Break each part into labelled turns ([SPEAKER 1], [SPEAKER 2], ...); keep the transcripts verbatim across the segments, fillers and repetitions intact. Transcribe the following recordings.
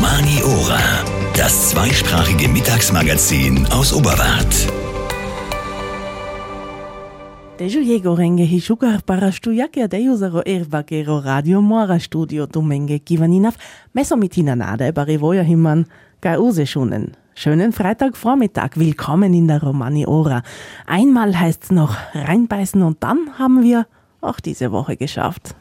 [SPEAKER 1] Romani Ora, das zweisprachige Mittagsmagazin aus Oberwart.
[SPEAKER 2] Dežu jego renge hi šukar paraštu, jakia deju zaro erbakero radio mora studio tu menge kivaninav, mesomitina nade barivoja himan, kai useschunen. Schönen Freitagvormittag, willkommen in der Romani Ora. Einmal heißt's noch reinbeißen und dann haben wir auch diese Woche geschafft.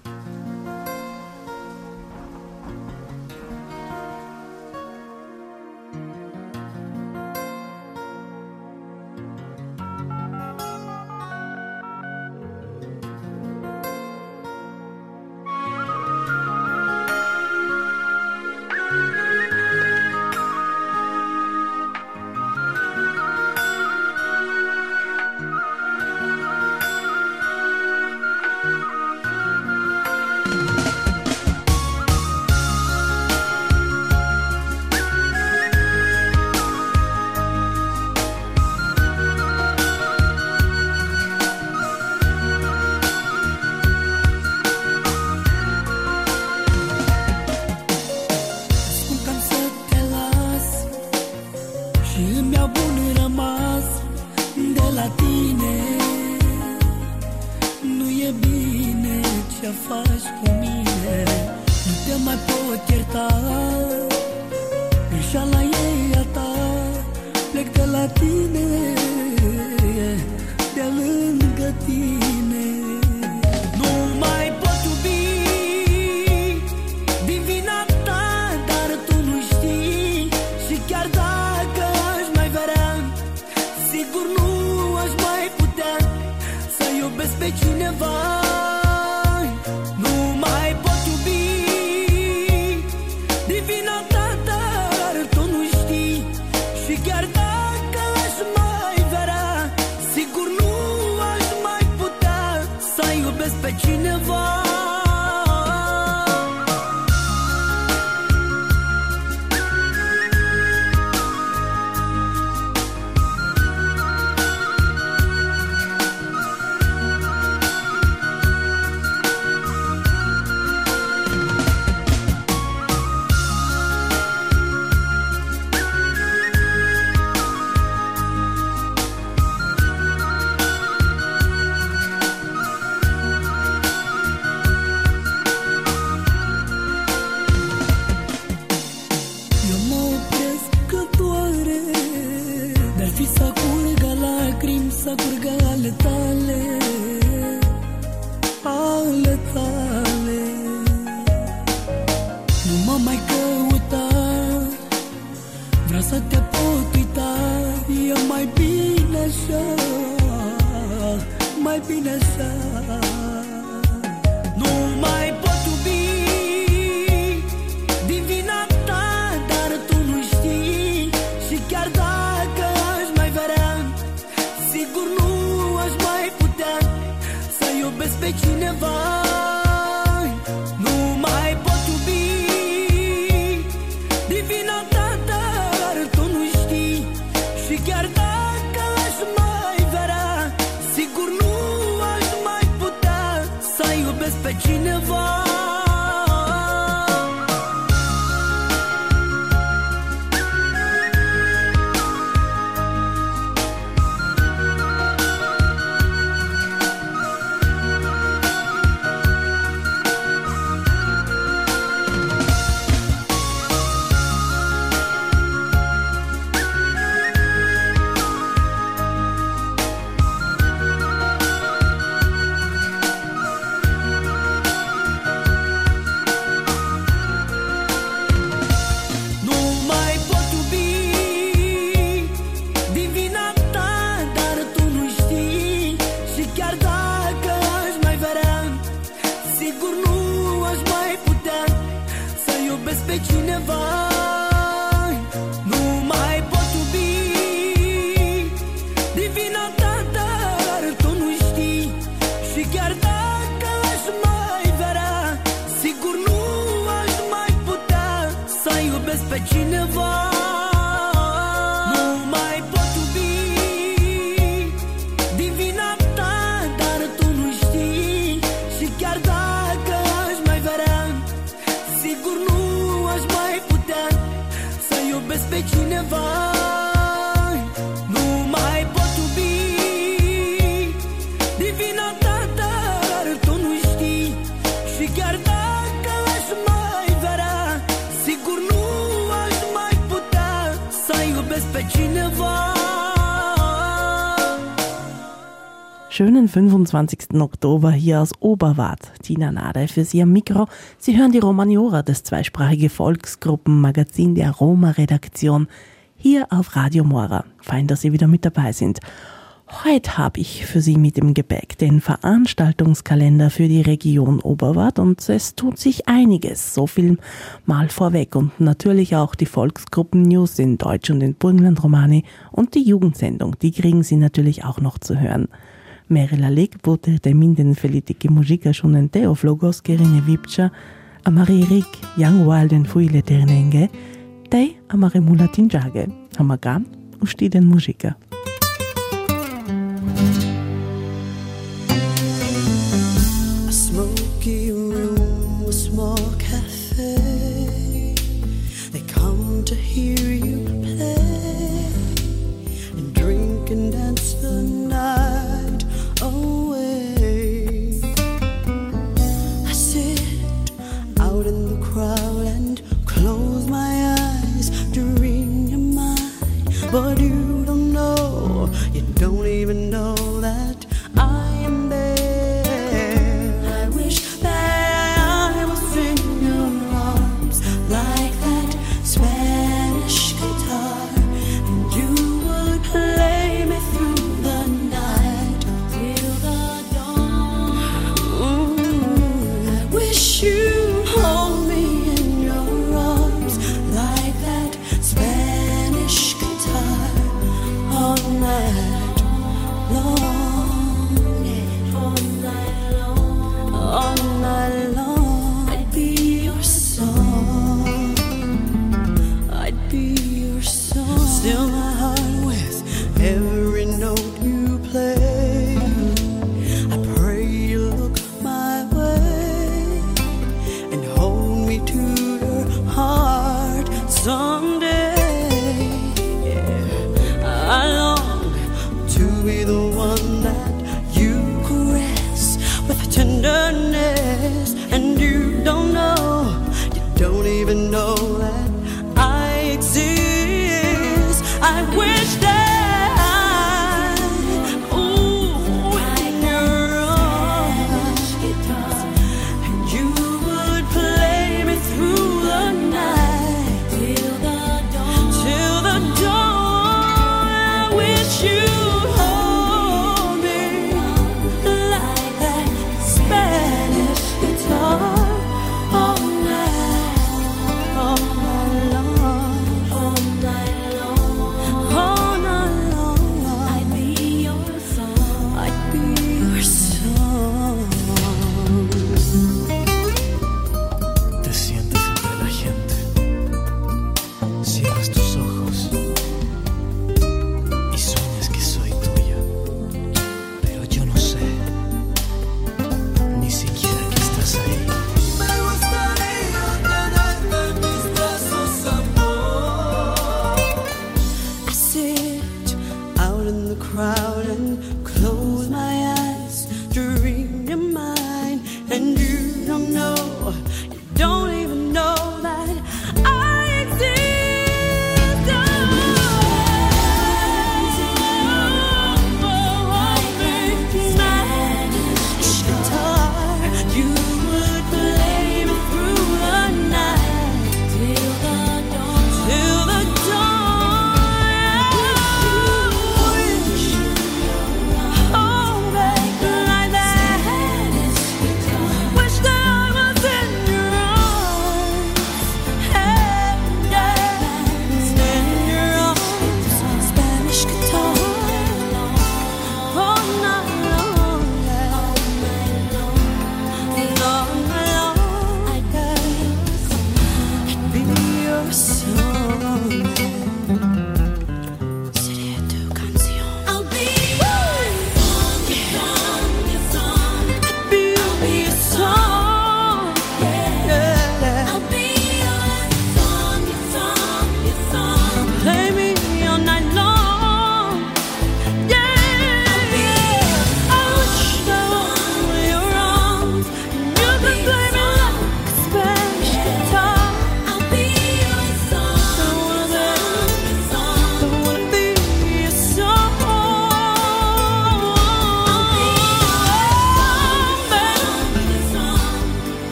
[SPEAKER 3] Chiar dacă aș mai vrea, sigur nu aș mai putea pe cineva. Nu mai pot iubi divina ta, dar tu nu știi. Și chiar dacă aș mai vrea, sigur nu aș mai putea să iubesc pe cineva.
[SPEAKER 2] Schönen fünfundzwanzigsten Oktober hier aus Oberwart. Tina Nade für Sie am Mikro. Sie hören die Romaniora, das zweisprachige Volksgruppenmagazin der Roma-Redaktion, hier auf Radio Mora. Fein, dass Sie wieder mit dabei sind. Heute habe ich für Sie mit dem Gepäck den Veranstaltungskalender für die Region Oberwart und es tut sich einiges, so viel mal vorweg und natürlich auch die Volksgruppen-News in Deutsch und in Burgenland Romani und die Jugendsendung, die kriegen Sie natürlich auch noch zu hören. Merela Leg potete minden felitike muzica shunen teoflogos kerine vipcha, amari rik young wild and fuile ternenge, te amare mulatin jage, hamagan ustiden muzica.
[SPEAKER 3] A smoky room, a small cafe, they come to hear you play and drink and dance the night away. I sit out in the crowd and close my eyes to read your mind, but you don't know, you don't even know that I am there. I wish that I was in your arms like that Spanish guitar, and you would play me through the night till the dawn. Mm, I wish you'd hold me in your arms like that Spanish guitar all night long, all night long, all night long. I'd be your song, I'd be your song. Still my heart with every note you play. I pray you look my way and hold me to your heart someday. Yeah, I long to be the one that you caress with tenderness, and you don't know, you don't even know that I exist. I wish that I, ooh, in your arms, and you would play me through the night till the dawn, till the dawn. I wish you'd hold me like that Spanish guitar all night, all night long, all night long, all night long. I'd be your song, I'd be your song.
[SPEAKER 4] Te sientes entre la gente, cierras tus ojos y sueñas que soy tuya, pero yo no sé ni siquiera que estás ahí.
[SPEAKER 3] Me gustaría tenerte en mis brazos, amor. I sit out in the crowd and close my eyes to read your mind, and you don't know, you don't even know that I exist. Oh, Spanish guitar, you would play me through the night till the dawn, till the dawn. Wish, oh, baby, like that. Wish that I was in your arms, hey, yeah, in your arms. Spanish guitar all night long, yeah, all night long. I'd be your song. Sería tu canción. I'll be your song, your song. I'd be your song, yeah. I'll be your song, your song, your song.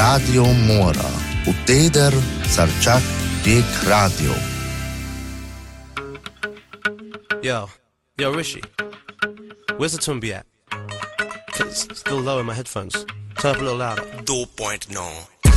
[SPEAKER 5] Radio Mora. Uteder Sarchak Dik Radio.
[SPEAKER 4] Yo, yo, Rishi. Where's the Tumbi at? It's still low in my headphones. Turn up a little louder.
[SPEAKER 6] two point nine.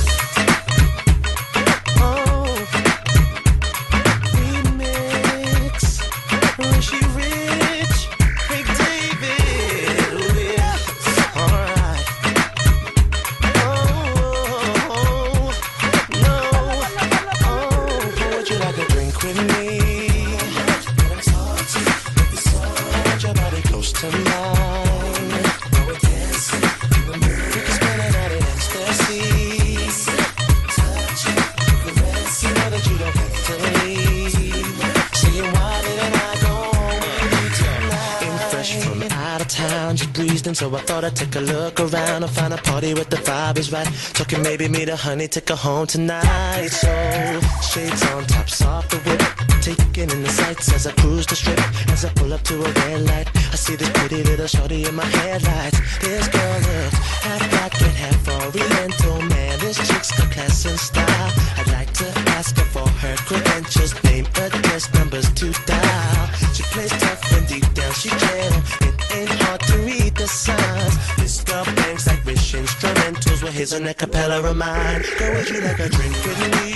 [SPEAKER 7] So I thought I'd take a look around and find a party where the vibe is right. Talking maybe meet a honey, take her home tonight. So shades on, tops off the whip, taking in the sights as I cruise the strip. As I pull up to a red light, I see this pretty little shorty in my headlights. This girl looks half black and half oriental. Man, this chick's got class and style. I'd like to ask her for her credentials, name, address, numbers to dial. She plays tough and deep down she's gentle. It ain't hard to read the signs. This girl bangs like rich instrumentals. Well, here's an acapella of mine. Girl, would you like a drink with me?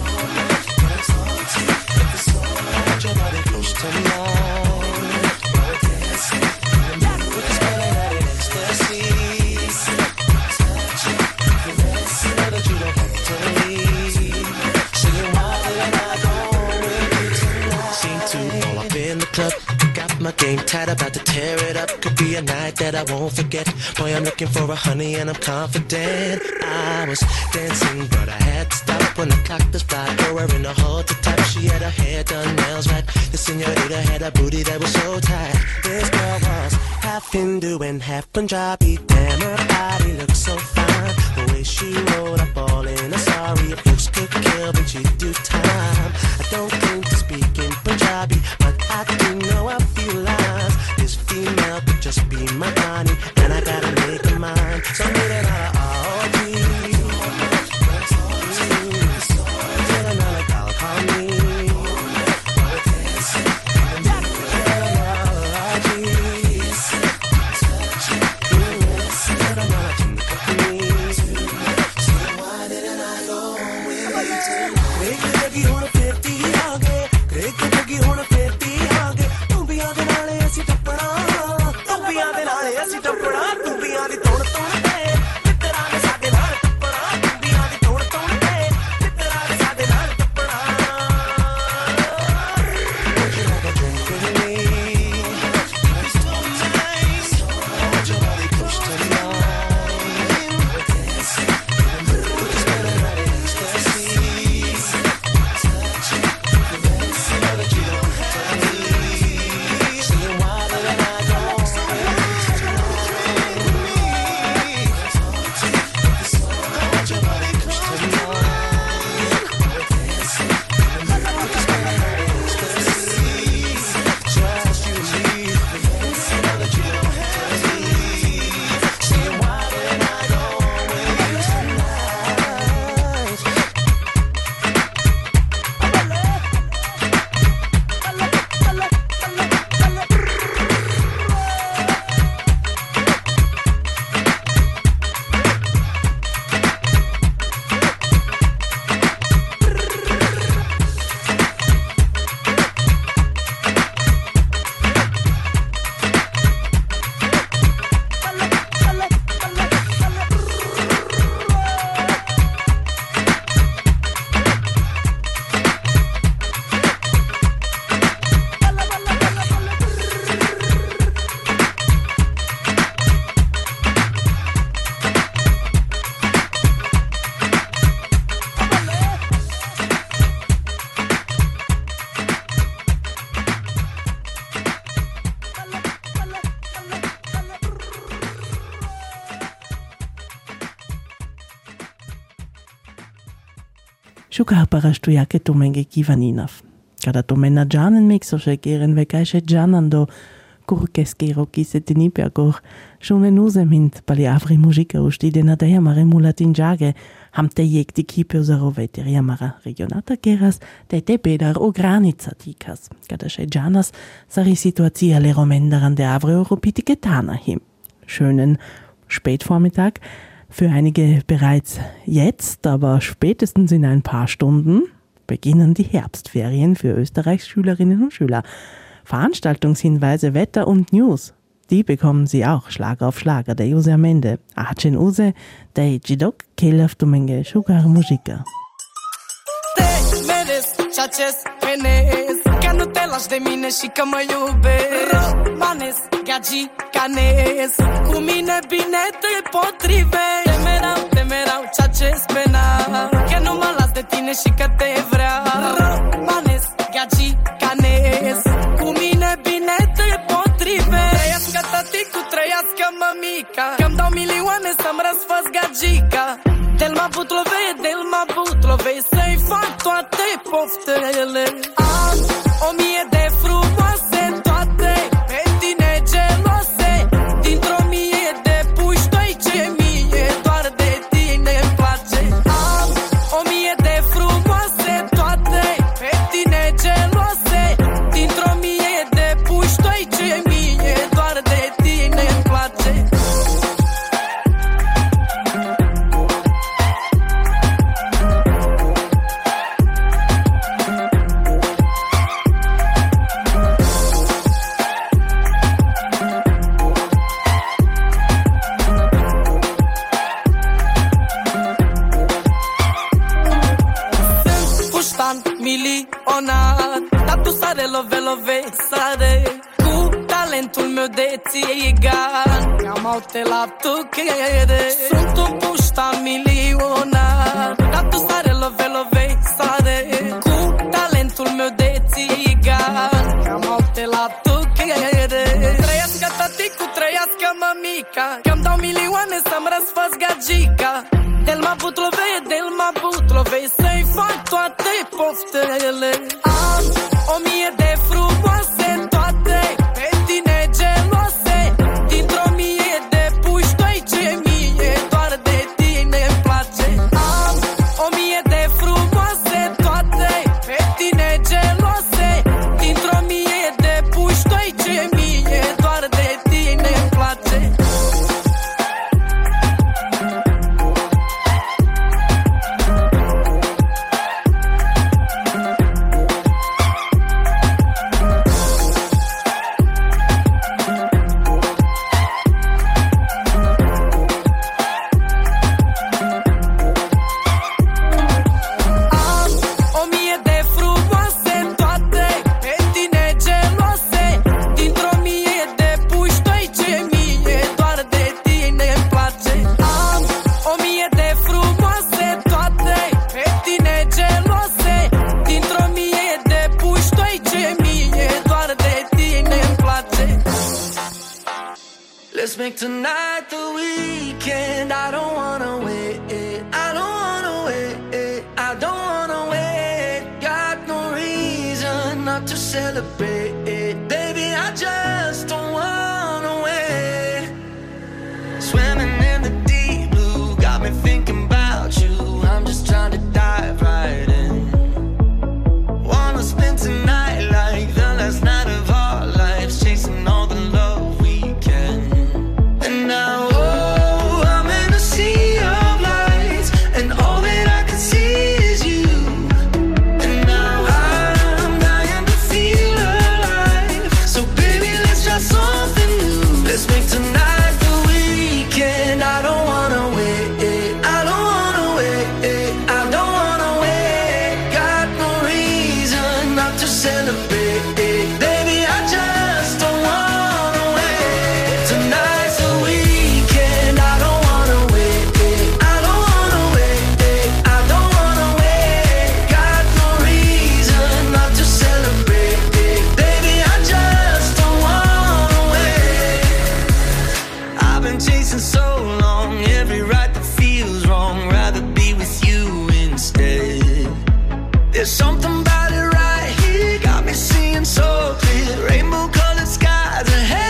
[SPEAKER 7] Put your body close to mine. We can spend a night in ecstasy. You know that you don't have to leave. Singing why did I go with you tonight? Seem to all up in the club. My game tight, about to tear it up. Could be a night that I won't forget. Boy, I'm looking for a honey and I'm confident. I was dancing, but I had to stop when the clock was black. Throw her in the hall to top. She had her hair done, nails right. The senorita had a booty that was so tight. This girl was half Hindu and half Punjabi. Damn, her body looked so fine. The way she rolled up all in a sari. If looks could kill, then she'd do time. I don't think to speak in Punjabi, but I do know I feel lines. This female could just be my honey, and I gotta make her mine. So I made another R G. Get another gal, call me.
[SPEAKER 2] Šukar paraštuja ke to menge kivaninav. Kada to mena džanen miksoše keren vekajše džanan do curcheschero chi se tenipe agor schon en use mint bali avri musica usti de nadea mare mulatinjage ham te jek di kipe usaro veteria mara regionata geras de te bedar o granica tikas kada sche janas sari situatia le romendaran de avri europitiketana him schönen Spätvormittag für einige bereits jetzt, aber spätestens in ein paar Stunden beginnen die Herbstferien für Österreichs Schülerinnen und Schüler. Veranstaltungshinweise, Wetter und News, die bekommen Sie auch Schlag auf Schlager, der Jose am Ende. Acen Use, der Jidok, Kelef Dumenge, Sugar Musica.
[SPEAKER 6] Te meresc ceea ce-ți penesc, că nu te lași de mine și că mă iubesc. Romanesc, gagi, canesc, cu mine bine te potrivești. Temerau, temerau ceea ce-ți pena, că nu mă las de tine și că te vreau. Romanesc, gagi, canesc, cu mine bine te potrivești. Trăiască tăticu, trăiască mămica, că-mi dau milioane să-mi răsfăț gagica. Del mă butlove, del mă butlove, să-i fac toate poftele. Am o mie de frumoase toate, pe tine gelose, dintr-o mie de puștoi ce mie doar de tine îmi place. Am o mie de frumoase toate, pe tine gelose, dintr-o mie de puștoi ce mie doar de tine îmi place. Milionar, dar tu sare, love, love, sare. Cu talentul meu de ție egal, am aute la tu crede. Sunt un pușta milionar, dar tu sare, love, love, sare. Cu talentul meu de ție egal, am aute la tu crede. Trăiască tăticu, trăiască mămica, că-mi dau milioane să-mi răsfăț gagica. Del mă butlove, del mă butlove, să-i fac toate poftele. Am o mie de frumoase toate, pe tine gelose, dintr-o mie de puștoi ce mie doar de tine îmi place. Am o mie de frumoase toate, pe tine gelose, dintr-o mie de puștoi ce mie doar de tine îmi place.
[SPEAKER 7] Let's make tonight the weekend. I don't wanna wait. I don't wanna wait. I don't wanna wait. Got no reason not to celebrate. Baby, I just don't wanna wait. Swimming in the deep blue got me thinking about you. I'm just trying to dive right in. Wanna spend tonight like the last night of our lives, chasing all the love we can. And now, oh, I'm in a sea of lights, and all that I can see is you. And now I'm dying to feel alive. So baby, let's try something new. Let's make tonight the weekend. I don't wanna wait. I don't wanna wait. I don't wanna wait. Got no reason not to celebrate. Baby, I just don't wanna wait. Tonight's the weekend. I don't wanna wait. I don't wanna wait. I don't wanna wait. Got no reason not to celebrate. Baby, I just don't wanna wait. I've been chasing so long, every right that feels wrong. Rather be with you instead. There's something about it right here, got me seeing so clear. Rainbow colored skies ahead.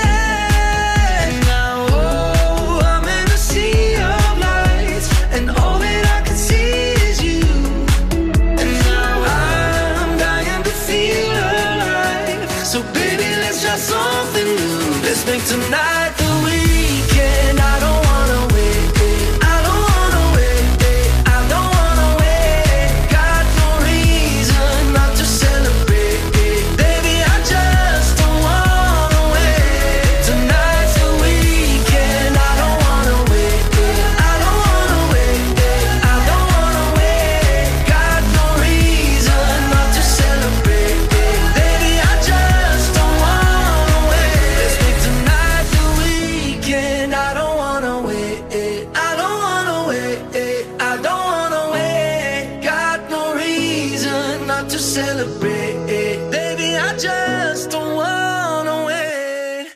[SPEAKER 7] to celebrate. Baby, I just don't wanna wait.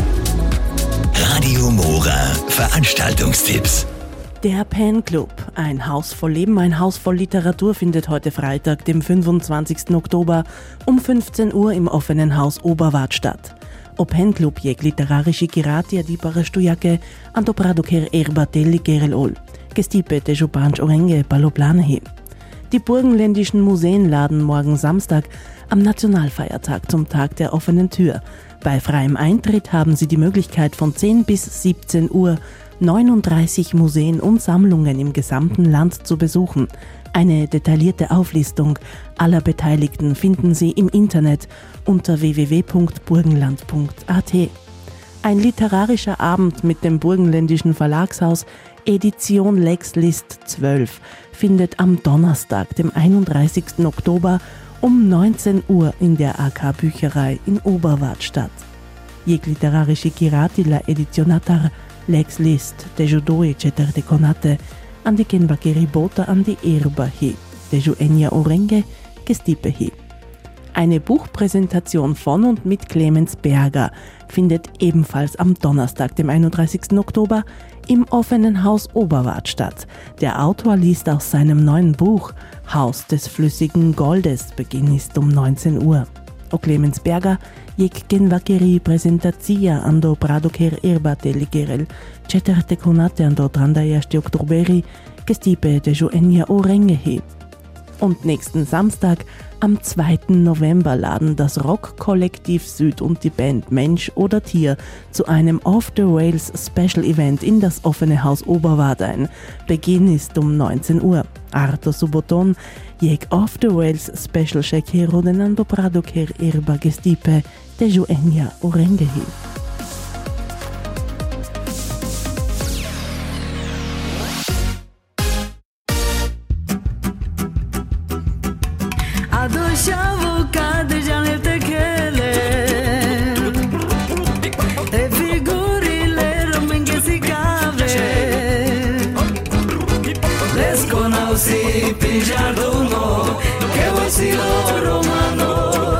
[SPEAKER 1] Radio Mora Veranstaltungstipps.
[SPEAKER 2] Der Pen Club, ein Haus voll Leben, ein Haus voll Literatur, findet heute Freitag, dem fünfundzwanzigsten Oktober um fünfzehn Uhr im offenen Haus Oberwart statt. O Pen Club jeg literarische girati di parastujake anto praduker erbatelli gerelol, gestipe de Jubanj Orenge Paloplanehe. Die burgenländischen Museen laden morgen Samstag am Nationalfeiertag zum Tag der offenen Tür. Bei freiem Eintritt haben Sie die Möglichkeit von zehn bis siebzehn Uhr neununddreißig Museen und Sammlungen im gesamten Land zu besuchen. Eine detaillierte Auflistung aller Beteiligten finden Sie im Internet unter w w w punkt burgenland punkt a t. Ein literarischer Abend mit dem burgenländischen Verlagshaus Edition Lex List zwölf findet am Donnerstag, dem einunddreißigsten Oktober um neunzehn Uhr in der A K Bücherei in Oberwart statt. Jeg literarische girati la edicionatar Lex List de judo eccetera de conate an die Kenbakeri Bota an die Erba he, de Juenia Orenge gestipe he. Eine Buchpräsentation von und mit Clemens Berger findet ebenfalls am Donnerstag, dem einunddreißigsten Oktober, im offenen Haus Oberwart statt. Der Autor liest aus seinem neuen Buch Haus des flüssigen Goldes, Beginn ist um neunzehn Uhr. O Clemens Berger jeg genvakeri presentazia ando pradoker erbatelli gerel, ceterte conate ando trentaersten oktoberi, gestipe de Joenia Orenge he. Und nächsten Samstag, am zweiten November, laden das Rock-Kollektiv Süd und die Band Mensch oder Tier zu einem Off the Rails Special Event in das offene Haus Oberwart ein. Beginn ist um neunzehn Uhr. Arto Suboton, jeg Off the Rails Special Shekero denando pradoker erba gestipe de Joenia Orenge he.
[SPEAKER 8] Adosciavo cade già nel tequele e figuri le romen che si cave lesconausi pigiarduno che vuoi si lo romano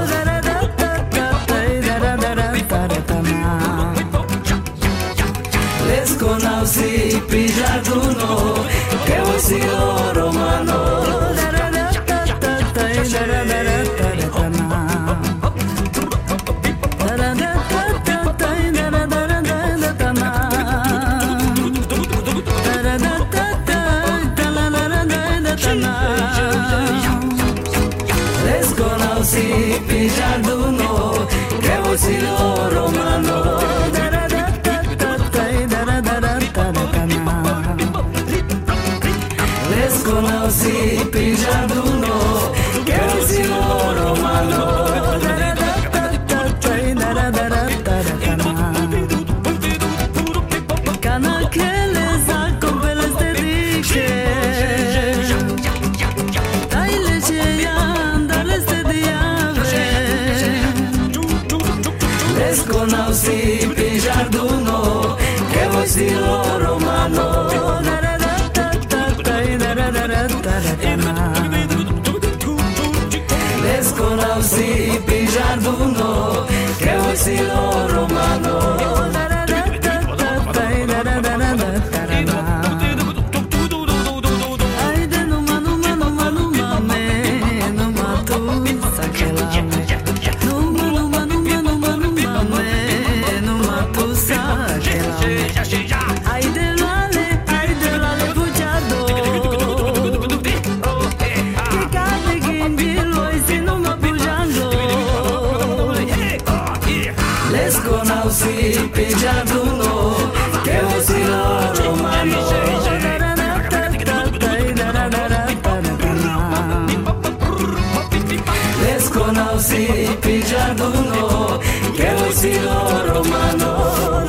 [SPEAKER 8] lesconausi pigiarduno che vuoi si lo romano. Lesconausi pigiarduno che vuoi si lo romano. Lesconausi pigiarduno che vuoi si lo romano. Cana che le sa con belle stediche dai le cean dalle stediave Lesconausi pigiarduno che vuoi si lo romano. Lesconausi pigiarduno che vuoi si lo romano. Lesconausi pigiarduno che vuoi si lo romano. Lesconausi pigiarduno che vuoi si lo romano.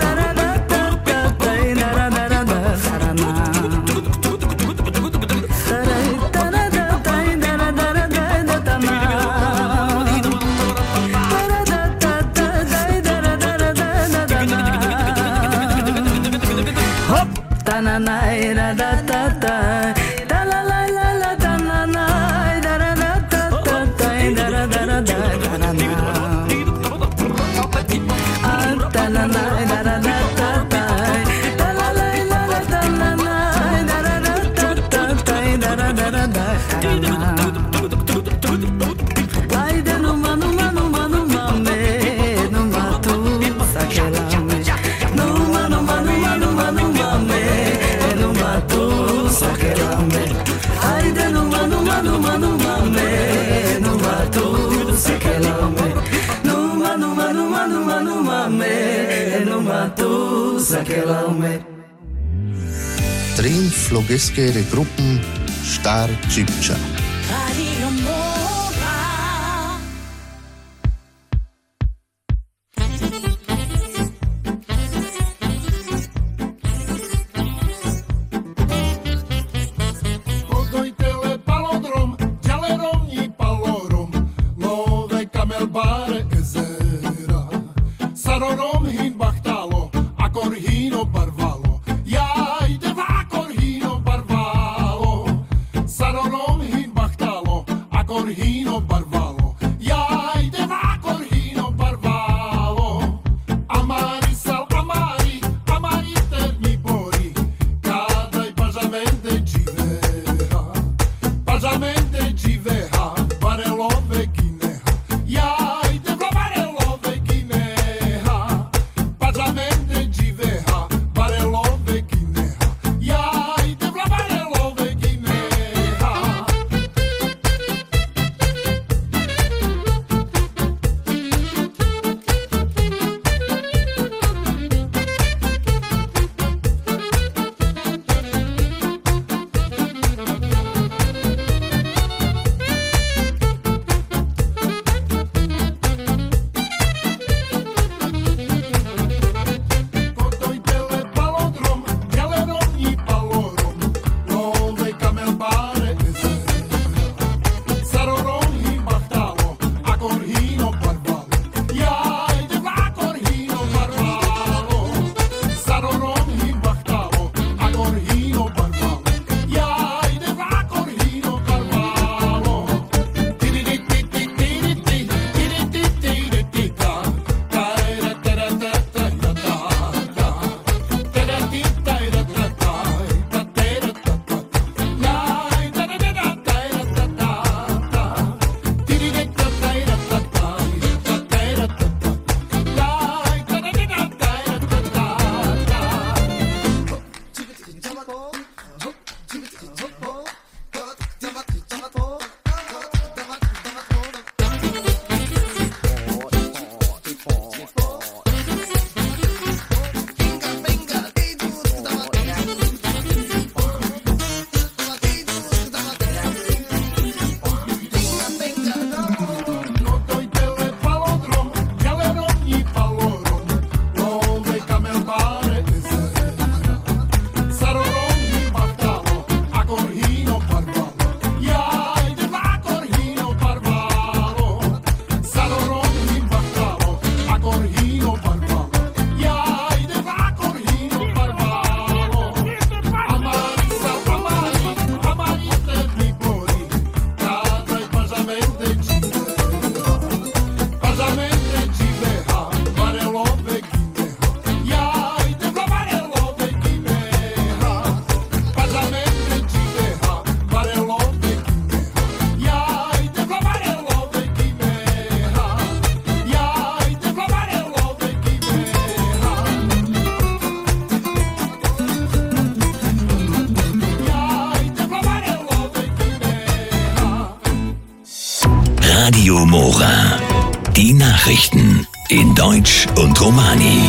[SPEAKER 8] tu sakela umet.
[SPEAKER 5] Trin flogeske gruppen Star Čipča.
[SPEAKER 6] Radio Mora.
[SPEAKER 9] Odojtele palodrom, djalerom i palorom, love kamelbare ezera. Sarorom hin bahtalo, akor hino barvalo, ja ide vakor hino barvalo. Sarorom hin bahtalo, akor hino barvalo, ja ide vakor hino barvalo. Amari sal amari, amari ter mi bori, kadaj pažamente dživeha, pažamente dživeha, barelove gineha, ja ide va barelove gineha, pažamente dživeha, barelove gineha, ja ide va barelove gineha. Odojtele palodrom, djalerom i palorom, love kamelbare ezera. Sarorom hin bahtalo, akor hino barvalo, ja ide vakor hino barvalo. Sarorom hin bahtalo, akor hino barvalo, ja ide vakor hino barvalo. Tiri-ti-ti-ti-ti-ti, tiri-ti-ti-ti-ti-ta, ta-ra-ta-ra-ta-ta-ta-ta, ta-ra-ti-ta-ra-ta-ta, ta-ta-ra-ta-ta-ta, lai, ta-ra-ta-ra-ta-ta-ta, tiri-ti-ta-ta-ra-ta-ta, ta-ta-ra-ta-ta, lai, ta-ra-ta-ra-ta-ta-ta. Odojtele palodrom, djalerom i palorom, love kamelbare ezera. Sarorom hin bahtalo, akor hino barvalo, ja ide vakor hino barvalo. Sarorom hin bahtalo, akor hino barvalo, ja ide vakor hino barvalo. Amari sal amari, amari ter mi bori, kadaj pažamente dživeha, pažamente dživeha, barelove gineha, ja ide va barelove gineha, pažamente dživeha, barelove gineha, ja ide va barelove gineha, ja ide va barelove gineha, ja ide va barelove gineha.
[SPEAKER 1] Radio Mora. Die Nachrichten in Deutsch und Romani.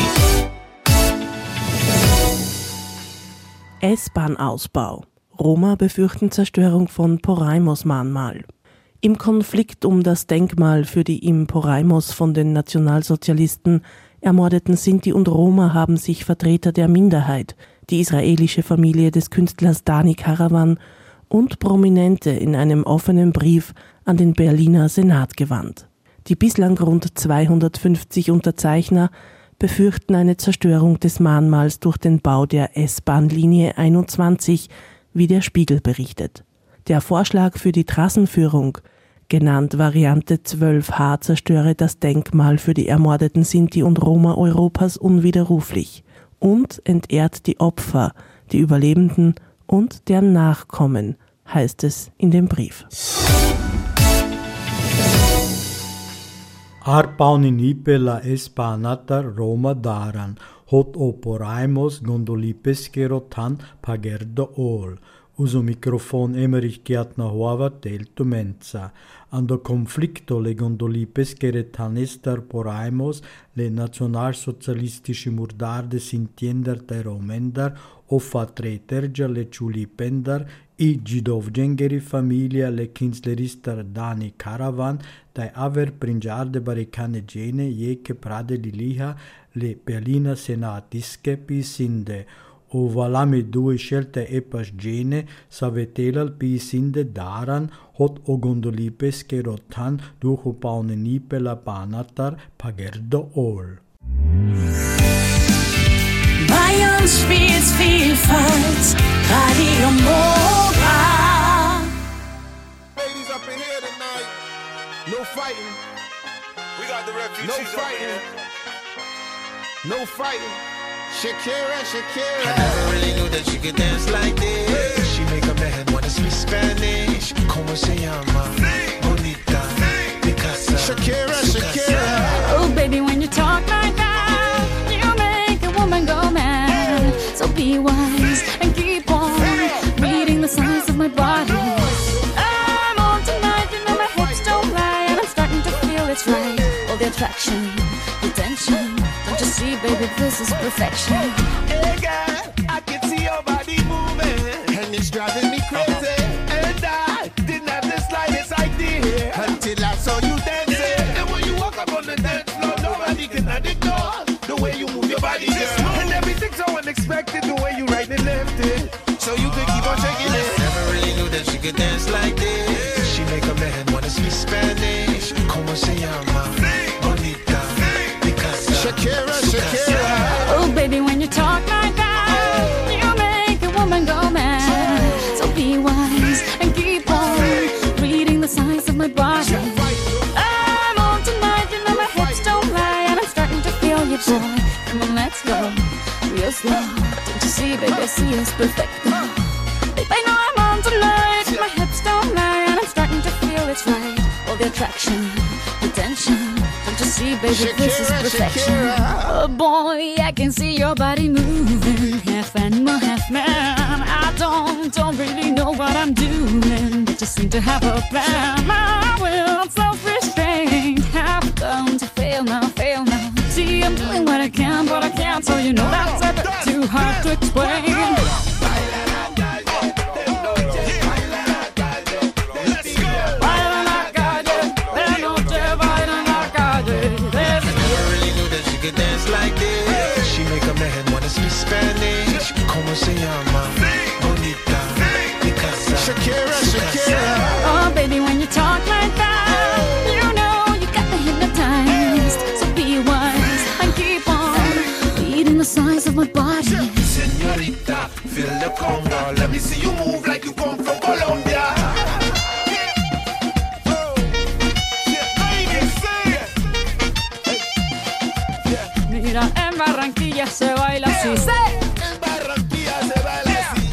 [SPEAKER 2] S-Bahn-Ausbau. Roma befürchten Zerstörung von Porajmos-Mahnmal. Im Konflikt um das Denkmal für die im Porajmos von den Nationalsozialisten ermordeten Sinti und Roma haben sich Vertreter der Minderheit, die israelische Familie des Künstlers Dani Karavan und Prominente in einem offenen Brief an den Berliner Senat gewandt. Die bislang rund zweihundertfünfzig Unterzeichner befürchten eine Zerstörung des Mahnmals durch den Bau der S-Bahn-Linie einundzwanzig, wie der Spiegel berichtet. Der Vorschlag für die Trassenführung, genannt Variante zwölf H, zerstöre das Denkmal für die ermordeten Sinti und Roma Europas unwiderruflich und entehrt die Opfer, die Überlebenden und deren Nachkommen, heißt es in dem Brief.
[SPEAKER 10] Arpauni nipela espanata Roma daran, hot o Porajmos gondolipeskero tan pagerdo ol, Uso microfon Emerich Gärtner Horvath del Tumenza. Ando conflicto legondolipes queretanestar poraimos le naționalsocialistische murdar sintiender teromendar o fatretergia le ciulipendar i gidovgengeri familia le kinsleristar Dani Caravan dai aver pringiarde baricane gene je che prade liliha le perlina senatische pisinde. O valame due scelte epas gene savetelal pisinde daran hot ogondolipes kerotan duchu paune nipela panatar pagerdo ol.
[SPEAKER 6] Bei uns spielt's Vielfalt, Radio Mora.
[SPEAKER 9] Ladies up in here tonight. No fighting.
[SPEAKER 11] We got the refugees
[SPEAKER 9] No fighting. No fighting. Shakira, Shakira.
[SPEAKER 7] I never really knew that she could dance like this. She make a man wanna speak Spanish. Como se llama? Bonita. Picasa.
[SPEAKER 9] Shakira, Shakira.
[SPEAKER 12] Oh, baby, when you talk like that, you make a woman go mad. So be wise and keep on reading the signs of my body. I'm on tonight, you know my hips don't lie, and I'm starting to feel it's right. All the attraction, the tension. Don't you see, baby, this is perfection.
[SPEAKER 9] Hey, girl, I can see your body moving, and it's driving me crazy. And I didn't have the slightest idea until I saw you dancing. And when you walk up on the dance floor, nobody can ignore the way you move your body, girl. And everything's so unexpected, the way you right and left it. So you could keep on shaking it.
[SPEAKER 7] Never really knew that she could dance like this. She make a man wanna speak Spanish. Como se llama? Bonita. Picasa.
[SPEAKER 9] Shakira, Shakira.
[SPEAKER 12] Oh, baby, when you talk like that, you make a woman go mad. So be wise and keep on reading the signs of my body. I'm on tonight, you know my hips don't lie, and I'm starting to feel you, boy. Come on, let's go, real slow. Don't you see, baby, I see it's perfect. Babe, I know I'm on tonight, my hips don't lie, and I'm starting to feel it's right. All the attraction, the tension. Don't you see, baby, this is perfection. Oh boy, I can see your body moving, half animal, half man. I don't, don't really know what I'm doing, but just seem to have a plan. My will, self-restraint, have come to fail now, fail now. See, I'm doing what I can, but I can't, so you know that's a bit too hard to explain.
[SPEAKER 7] Like this, she make a man wanna speak Spanish. Como se llama? Bonita. Picasa.
[SPEAKER 9] Shakira, Shakira.
[SPEAKER 12] Oh, baby, when you talk like that, you know you got me hypnotized. So be wise and keep on reading the signs of my body.
[SPEAKER 9] Señorita, feel the conga. Let me see you move like you come from Colombia.
[SPEAKER 12] Mira, en Barranquilla se baila así. ¡Sí!
[SPEAKER 9] En Barranquilla se baila así.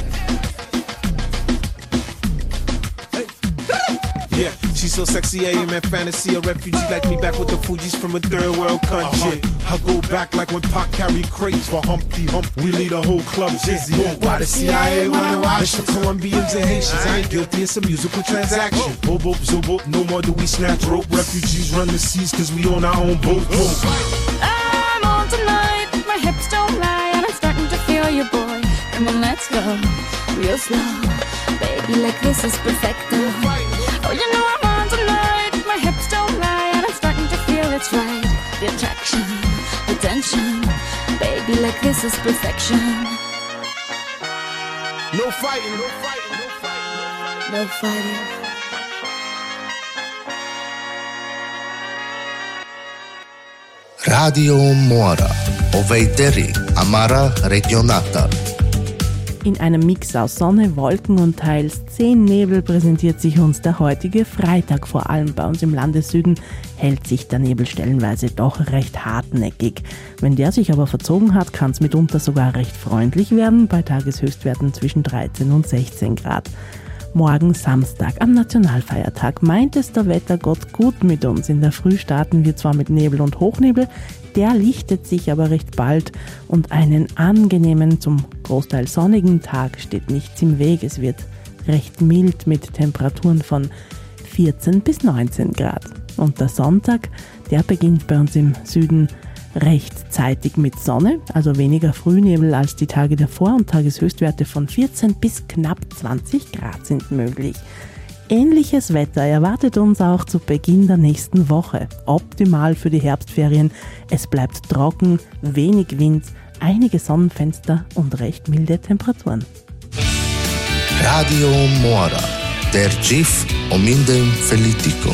[SPEAKER 11] Yeah, she's so sexy, I am in fantasy. A refugee like me back with the Fugees from a third world country. Uh-huh. I go back like when Pac carried crates for Humpty Hump. We lead a whole club dizzy. Why the C I A wanna watch? It's for Colombians and Haitians. I ain't guilty, it's a musical transaction. Bobo, zobo, no more do we snatch rope. Refugees run the seas cause we own our own boat.
[SPEAKER 12] I'm on tonight, my hips don't lie, and I'm starting to feel you, boy. Come on, let's go, real slow. Baby, like this is perfect. Oh, you know I'm on tonight, my hips don't lie, and I'm starting to feel it's right. The attraction, the tension. Baby, like this is perfection.
[SPEAKER 9] No fighting, no fighting, no fighting.
[SPEAKER 12] No fighting.
[SPEAKER 5] Radio Mora, Oveiteri, Amara Regionata.
[SPEAKER 2] In einem Mix aus Sonne, Wolken und teils zehn Nebel präsentiert sich uns der heutige Freitag. Vor allem bei uns im Landessüden hält sich der Nebel stellenweise doch recht hartnäckig. Wenn der sich aber verzogen hat, kann es mitunter sogar recht freundlich werden, bei Tageshöchstwerten zwischen dreizehn und sechzehn Grad. Morgen Samstag, am Nationalfeiertag, meint es der Wettergott gut mit uns. In der Früh starten wir zwar mit Nebel und Hochnebel, der lichtet sich aber recht bald und einen angenehmen, zum Großteil sonnigen Tag steht nichts im Weg. Es wird recht mild mit Temperaturen von vierzehn bis neunzehn Grad. Und der Sonntag, der beginnt bei uns im Süden recht zeitig mit Sonne, also weniger Frühnebel als die Tage davor und Tageshöchstwerte von vierzehn bis knapp zwanzig Grad sind möglich. Ähnliches Wetter erwartet uns auch zu Beginn der nächsten Woche. Optimal für die Herbstferien. Es bleibt trocken, wenig Wind, einige Sonnenfenster und recht milde Temperaturen.
[SPEAKER 5] Radio Mora, der Gif omindem Felitico.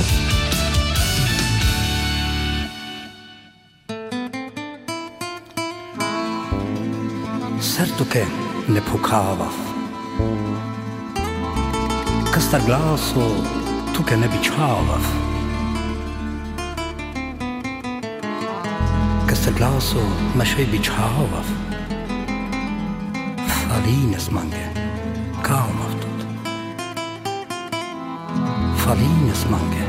[SPEAKER 8] Certo che ne pucava. Questo glaso tu che ne bicciava. Questo glaso ma c'è bicciava. Faline smange, calma tutto. Faline smange,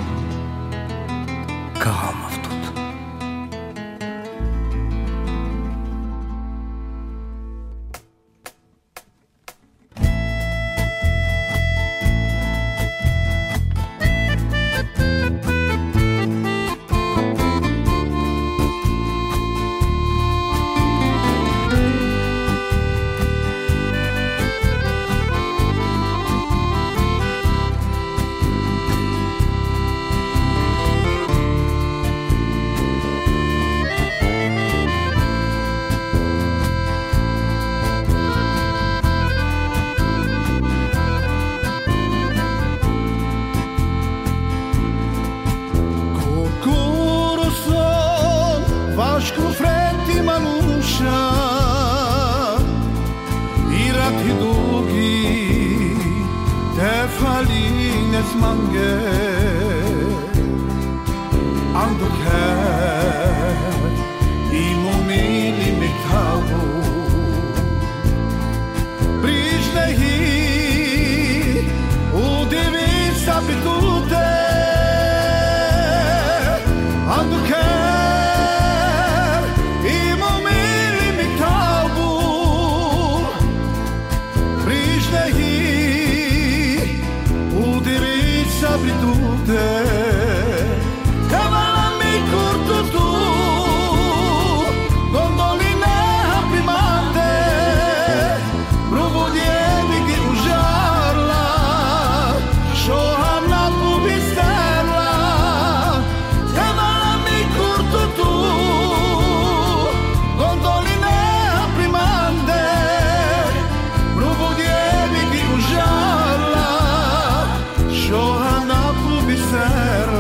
[SPEAKER 8] calma tutto.
[SPEAKER 9] Serra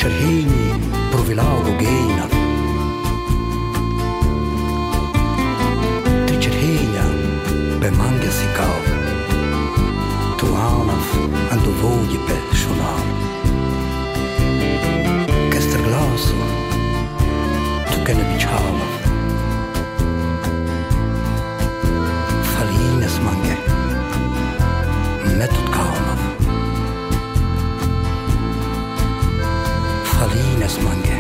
[SPEAKER 13] cerhini provilaugo geina ti cerhina be manga si cao tu anav ando vogli pe shonar kester glaso tu kene bichava falines mange metod kauna falines mange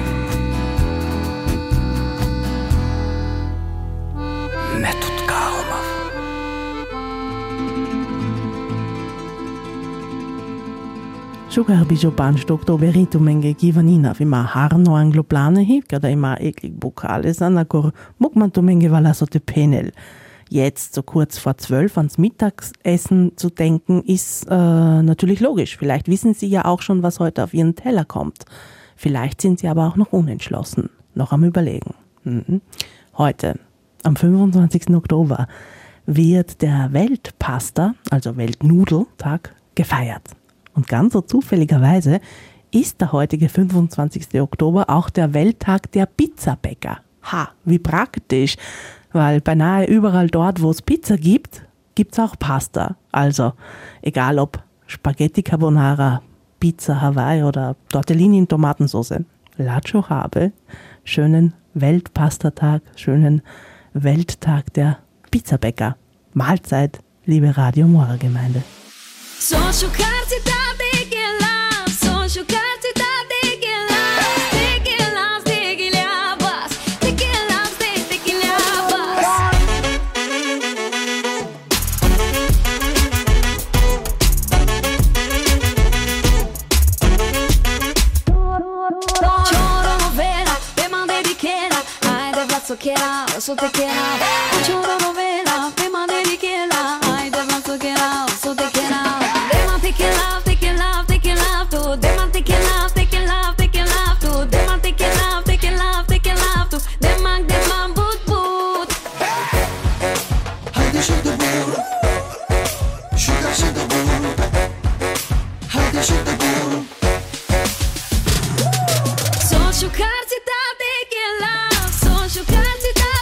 [SPEAKER 13] metod kauna
[SPEAKER 2] Sugar bijo banstok to veritu menge givanina vima harno angloplane hi kada ima eklig Bukales an akor mukman to menge valaso te penel. Jetzt so kurz vor zwölf ans Mittagessen zu denken, ist äh, natürlich logisch. Vielleicht wissen Sie ja auch schon, was heute auf Ihren Teller kommt. Vielleicht sind Sie aber auch noch unentschlossen, noch am Überlegen. Mhm. Heute, am fünfundzwanzigsten Oktober, wird der Weltpasta, also Weltnudeltag, gefeiert. Und ganz so zufälligerweise ist der heutige fünfundzwanzigsten Oktober auch der Welttag der Pizzabäcker. Ha, wie praktisch! Weil beinahe überall dort, wo es Pizza gibt, gibt es auch Pasta. Also, egal ob Spaghetti Carbonara, Pizza Hawaii oder Tortellini in Tomatensauce. Lacho habe, schönen Weltpastatag, schönen Welttag der Pizzabäcker. Mahlzeit, liebe Radio Mora Gemeinde.
[SPEAKER 12] So te quiera, choro novela, tema de quiera, ay de so quiera, so te quiera, de man take it love, take it love, take it love, to de man take it love, take it love, take it love, to de man take it love, take it love, take it love, to de man de man boot boot.
[SPEAKER 3] Haydi şimdi vur, sugar şimdi vur, haydi şimdi vur.
[SPEAKER 12] So sugar si ta take it love, so sugar si ta.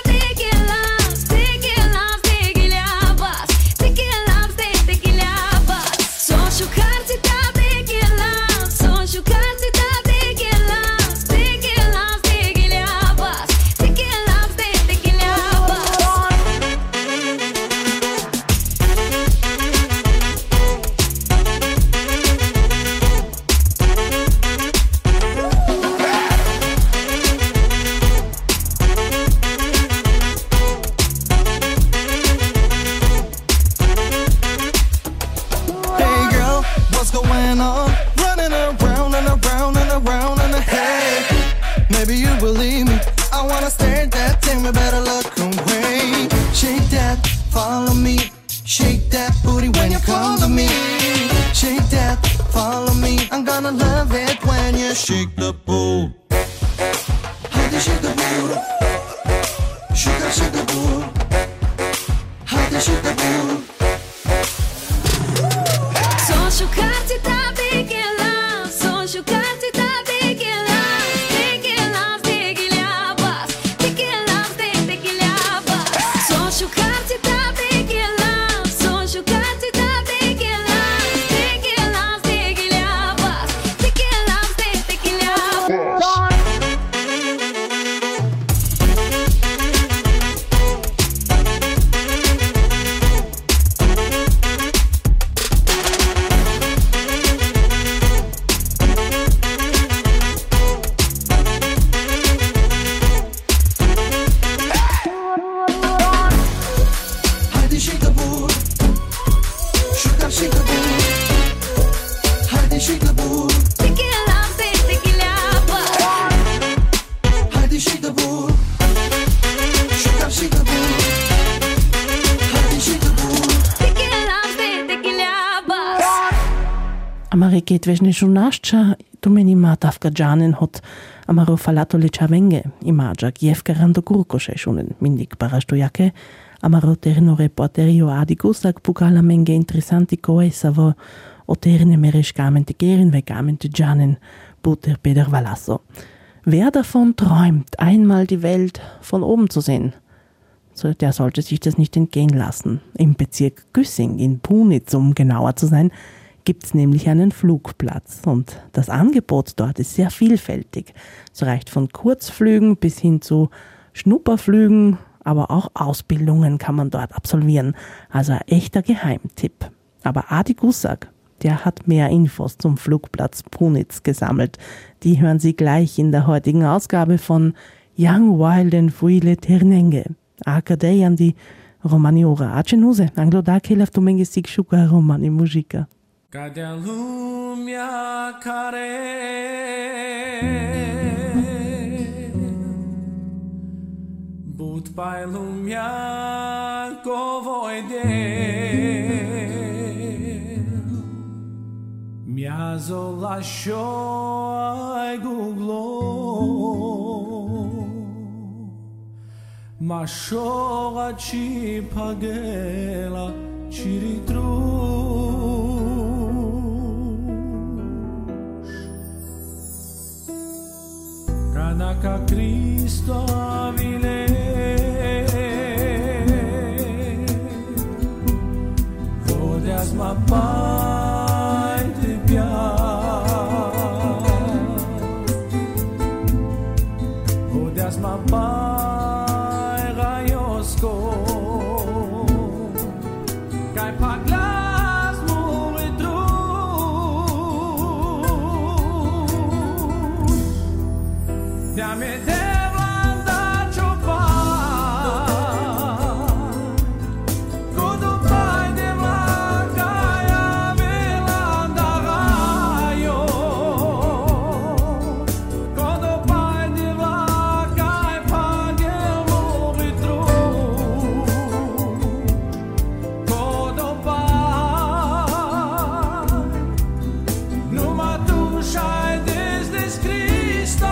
[SPEAKER 2] Amareket vežne šunašča, tu meni ma tavka džanen hot amaro falato le čavenge, imađa Gievka rando kurkoše šunen, mindik parašto jake, amaro terno reporterio adigusak pukala menge interessanti koe savo o terne mereš kamente gerin ve kamente džanen, Buter Peter Valasso. Wer davon träumt, einmal die Welt von oben zu sehen, so, der sollte sich das nicht entgehen lassen. Im Bezirk Güssing in Punitz, um genauer zu sein, gibt es nämlich einen Flugplatz und das Angebot dort ist sehr vielfältig. Es reicht von Kurzflügen bis hin zu Schnupperflügen, aber auch Ausbildungen kann man dort absolvieren. Also ein echter Geheimtipp. Aber Adi Gussak, der hat mehr Infos zum Flugplatz Punitz gesammelt. Die hören Sie gleich in der heutigen Ausgabe von Young, Wild and Fuile Ternenge. Akadei an die Romaniora. Acenuse, anglo da che la tu menge sig shuka romani musica.
[SPEAKER 8] Cadea lumea care but pai lumea co voi de mi-azo lascio ai guglo ma shoga ci pagela ci ritru Canaka Cristo avile Vodeas ma pai te piar Vodeas ma pai raiosco Cai paglas muritru Diame devanda chopa Kudu pai deva kaya velanda rayo Kudu pai deva kaya pagel muritru Kudu pai Numa tu shai desde Cristo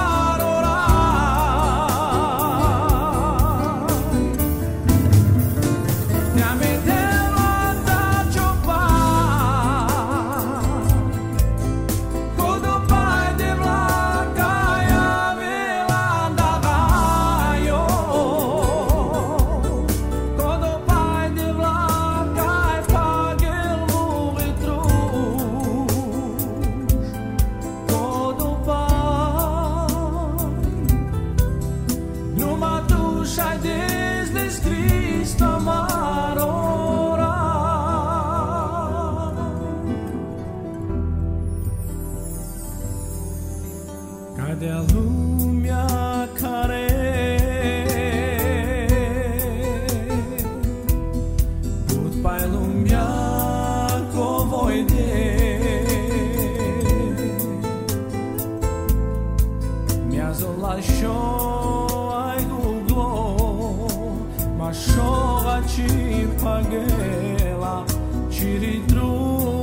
[SPEAKER 8] Cadea lumea care Put pai lumea co voi de Mi-azo lascio ai guglo Ma shoga ci pagela ci ritru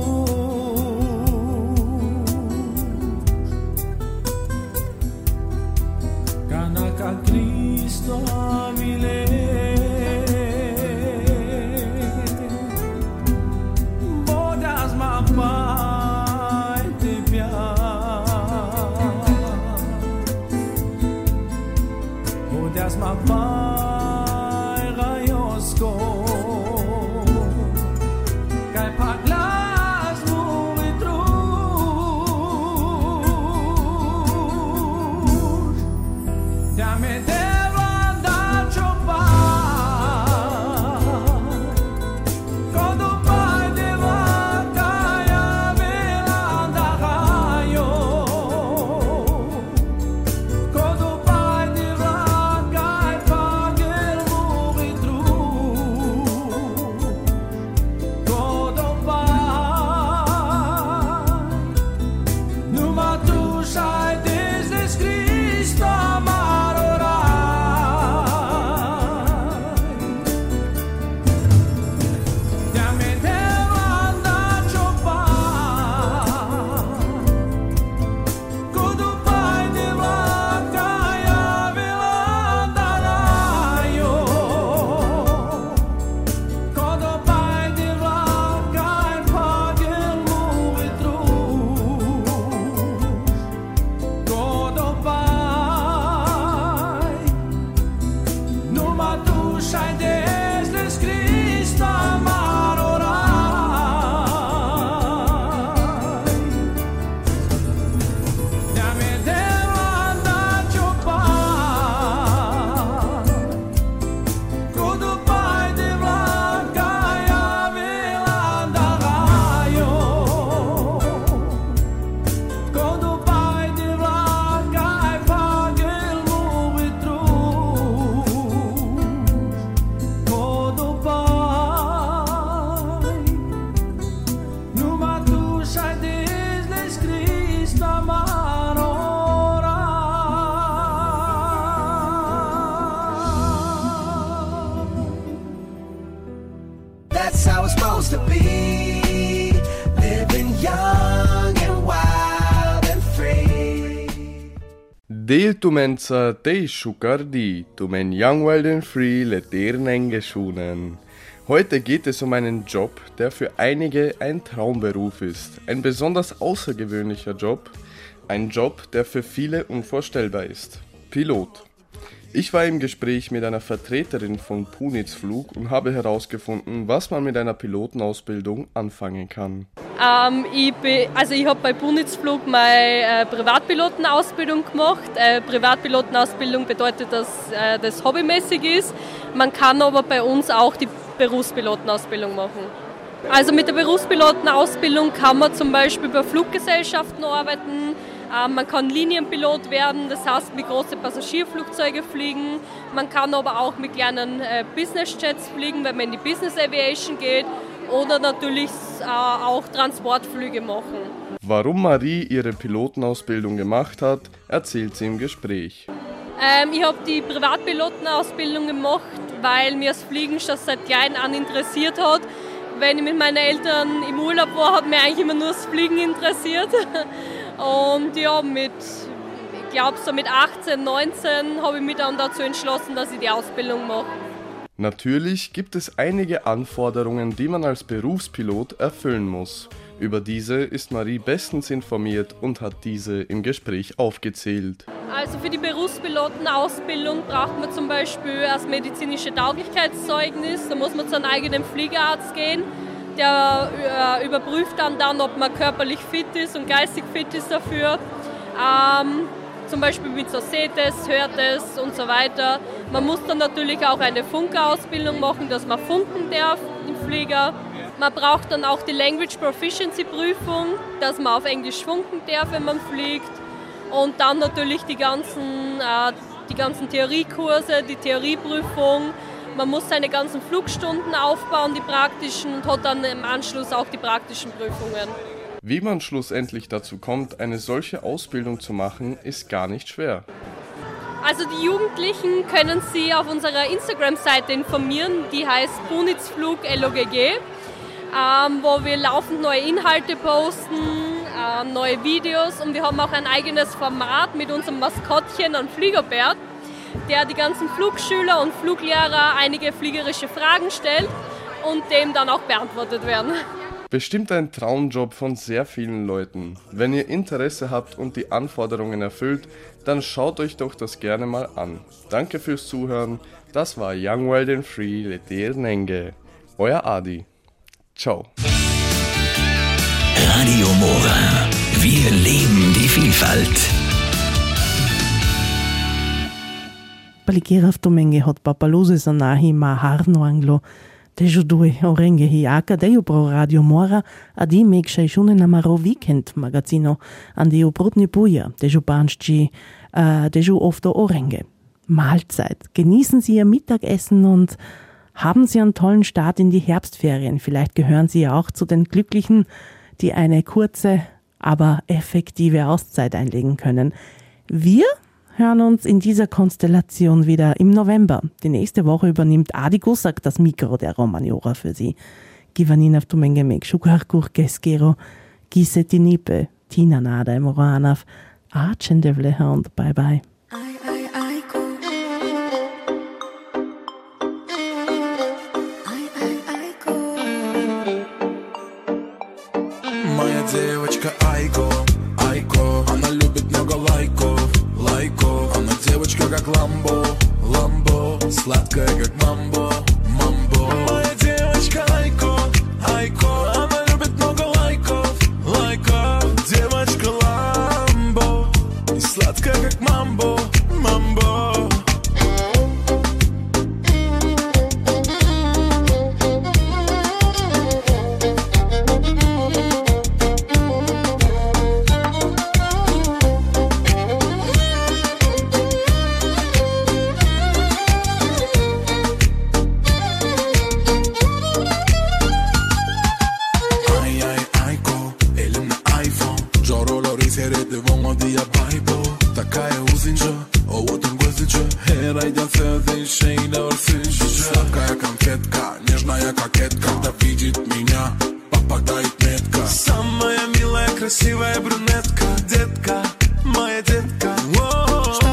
[SPEAKER 8] Canaka Cristo avile Bodas ma pai te piar Bodas ma pai raiosco Cai paglas muritru Diame devanda chopa Kodo pai deva kaya velanda rayo Kodo pai deva kaya
[SPEAKER 14] Del tumenza te schukardi, tumen young wild and free letern geschunen. Heute geht es um einen Job, der für einige ein Traumberuf ist. Ein besonders außergewöhnlicher Job. Ein Job, der für viele unvorstellbar ist. Pilot. Ich war im Gespräch mit einer Vertreterin von Punitz Flug und habe herausgefunden, was man mit einer Pilotenausbildung anfangen kann.
[SPEAKER 15] Ähm, ich bin, also ich habe bei Punitz Flug meine äh, Privatpilotenausbildung gemacht. Äh, Privatpilotenausbildung bedeutet, dass äh, das hobbymäßig ist. Man kann aber bei uns auch die Berufspilotenausbildung machen. Also mit der Berufspilotenausbildung kann man zum Beispiel bei Fluggesellschaften arbeiten. Ähm, man kann Linienpilot werden, das heißt mit großen Passagierflugzeugen fliegen. Man kann aber auch mit kleinen äh, Businessjets fliegen, wenn man in die Business Aviation geht. Oder natürlich äh, auch Transportflüge machen.
[SPEAKER 14] Warum Marie ihre Pilotenausbildung gemacht hat, erzählt sie im Gespräch.
[SPEAKER 15] Ähm, ich habe die Privatpilotenausbildung gemacht, weil mir das Fliegen schon seit klein an interessiert hat. Wenn ich mit meinen Eltern im Urlaub war, hat mich eigentlich immer nur das Fliegen interessiert. Und ja, mit, ich glaube so mit achtzehn, neunzehn habe ich mich dann dazu entschlossen, dass ich die Ausbildung mache.
[SPEAKER 14] Natürlich gibt es einige Anforderungen, die man als Berufspilot erfüllen muss. Über diese ist Marie bestens informiert und hat diese im Gespräch aufgezählt.
[SPEAKER 15] Also für die Berufspilotenausbildung braucht man zum Beispiel das medizinische Tauglichkeitszeugnis. Da muss man zu einem eigenen Fliegerarzt gehen. Der äh, überprüft dann, dann, ob man körperlich fit ist und geistig fit ist dafür. Ähm, zum Beispiel mit so Sehtest, Hörtest und so weiter. Man muss dann natürlich auch eine Funkerausbildung machen, dass man funken darf im Flieger. Man braucht dann auch die Language Proficiency Prüfung, dass man auf Englisch funken darf, wenn man fliegt. Und dann natürlich die ganzen, äh, die ganzen Theoriekurse, die Theorieprüfung. Man muss seine ganzen Flugstunden aufbauen, die praktischen, und hat dann im Anschluss auch die praktischen Prüfungen.
[SPEAKER 14] Wie man schlussendlich dazu kommt, eine solche Ausbildung zu machen, ist gar nicht schwer.
[SPEAKER 15] Also die Jugendlichen können Sie auf unserer Instagram-Seite informieren, die heißt Punitz Flug L O G G, ähm, wo wir laufend neue Inhalte posten, äh, neue Videos, und wir haben auch ein eigenes Format mit unserem Maskottchen, einem Fliegerbert, der die ganzen Flugschüler und Fluglehrer einige fliegerische Fragen stellt und dem dann auch beantwortet werden.
[SPEAKER 14] Bestimmt ein Traumjob von sehr vielen Leuten. Wenn ihr Interesse habt und die Anforderungen erfüllt, dann schaut euch doch das gerne mal an. Danke fürs Zuhören. Das war Young, Wild and Free Leternenge. Euer Adi. Ciao.
[SPEAKER 1] Radio Mora. Wir leben die Vielfalt.
[SPEAKER 2] Palikera v Tomenge hot papalose sanahi ma harno anglo. Težu due orenge hijaka deju pro Radio Mora, a di meg šajšune na maro weekend magazino, an deju brutni puja, težu panšči, uh, težu ofto orenge. Mahlzeit. Genießen Sie Ihr Mittagessen und haben Sie einen tollen Start in die Herbstferien. Vielleicht gehören Sie ja auch zu den Glücklichen, die eine kurze, aber effektive Auszeit einlegen können. Wir hören uns in dieser Konstellation wieder im November. Die nächste Woche übernimmt Adi Gussak das Mikro der Romaniora für Sie. Givanina v Tumenge meg Sugarkur Geskero, Giseti Nipe, Tina Nada im Moranav, Archendevleha und bye bye.
[SPEAKER 16] Моя девочка Айко, Айко, она любит много лайков, лайков. Она девочка как Ламбо, Ламбо, сладкая как мамбо, мамбо. Моя девочка Айко, Айко, она любит много лайков, лайков. Девочка Ламбо, и сладкая как мамбо, мамбо.
[SPEAKER 17] Красивая брюнетка, детка, моя детка. Воу.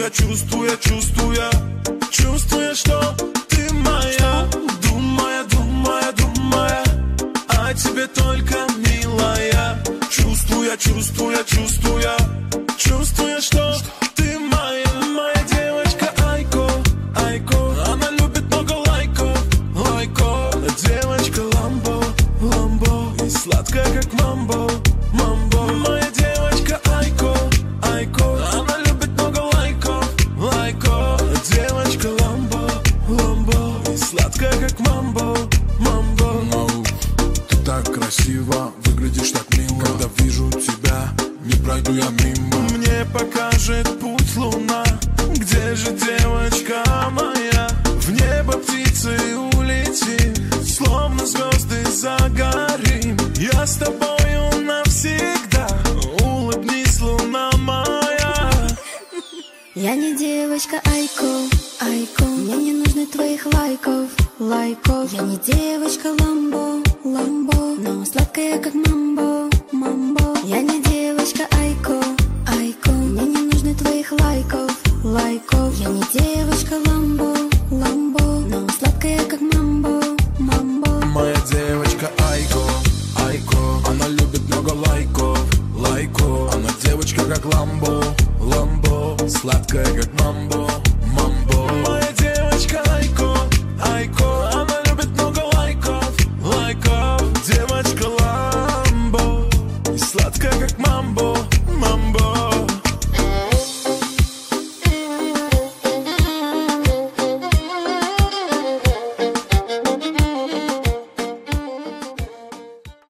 [SPEAKER 16] чувствуя, чувствуя, чувствуя, чувствуя, что ты моя, думая, думая, думая о тебе только, милая. Чувствуя, чувствуя, чувствуя, чувствуя, что ты моя, моя девочка Айко, Айко. Она любит много лайков, лайков. Девочка Ламбо, Ламбо, и сладкая как мамбо, мамбо. Моя девочка Айко, Айко. Она любит много лайков, лайков. Девочка Ламбо, Ламбо, и сладкая как мамбо, мамбо.
[SPEAKER 17] Ау, ты так красиво, выглядишь так мило. Когда вижу тебя, не пройду я мимо.
[SPEAKER 16] Мне покажет путь луна. Где же девочка моя? В небо птицей улетим, словно звезды загорим. Я с тобою навсегда. Улыбнись, луна моя.
[SPEAKER 18] Я не девочка Айко, Айко. Мне не нужны твоих лайков, лайков. Я не девочка Ламбо, Ламбо, но сладкая как мамбо, мамбо. Я не девочка Айко, Айко. Мне не нужны твоих лайков, лайков. Я не девочка Ламбо, Ламбо, но сладкая как мамбо, мамбо.
[SPEAKER 16] Моя девочка Айко, Айко.
[SPEAKER 17] Она любит много лайков, лайков. Она девочка как Ламбо, Ламбо, сладкая как мамбо.